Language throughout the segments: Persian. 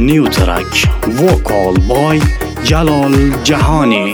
New track vocal by جلال جهانی.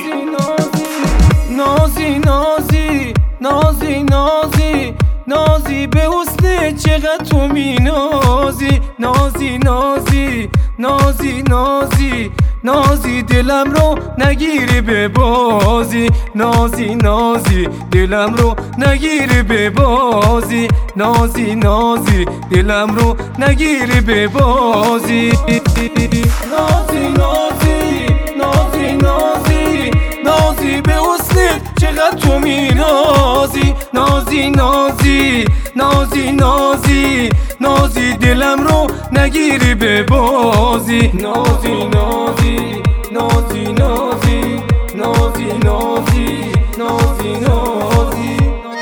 نازی نازی نازی نازی نازی به حسن چقدر تو می نازی، نازی نازی نازی نازی نازی دلم رو نگیری به بازی، نازی نازی دلم رو نگیری به بازی، نازی نازی دلم رو نگیری به بازی. نازی نازی نازی نازی نازی به حسنت چقدر تو می نازی، نازی نازی نازی نازی نازی دلم رو نگیری به بازی، نازی نازی نازی نازی نازی نازی نازی نازی.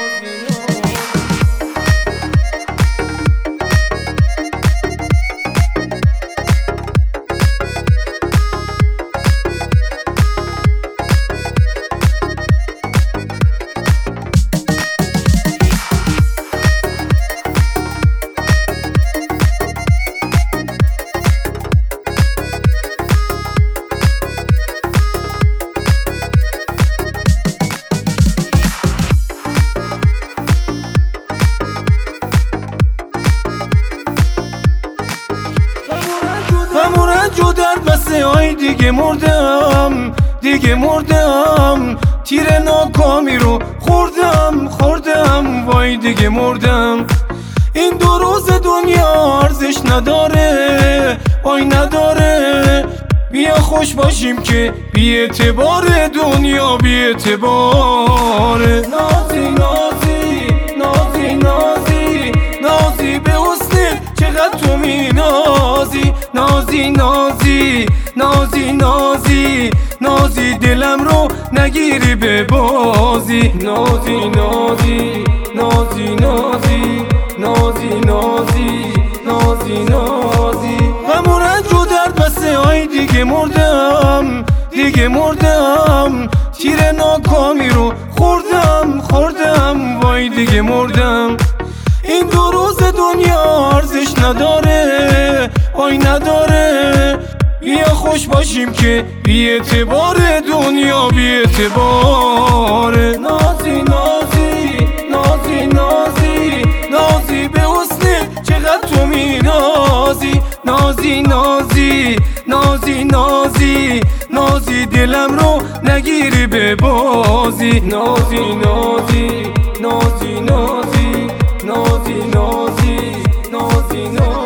جو در بسه های دیگه مردم، دیگه مردم، تیر ناکامی رو خوردم وای دیگه مردم. این دو روز دنیا ارزش نداره، وای نداره، بیا خوش باشیم که بی اعتبار دنیا بی اعتباره. نازی نازی نازی نازی نازی به حسنت چقدر تو می نازی، نازی نازی نازی نازی نازی دلم رو نگیری به بازی، نازی نازی نازی نازی نازی نازی نازی نازی. غم و رنج و درد بسه های دیگه مردم، دیگه مردم، تیر ناکامی رو خوردم وای دیگه مردم. این دو روز دنیا ارزش نداره، وای نداره، بیا خوش باشیم که بی اعتبار دنیا بی اعتباره. نازی نازی نازی نازی نازی به حسنت چقدر تو می نازی، نازی نازی نازی نازی نازی دلم رو نگیری به بازی، نازی نازی نازی نازی نازی نازی نازی نازی.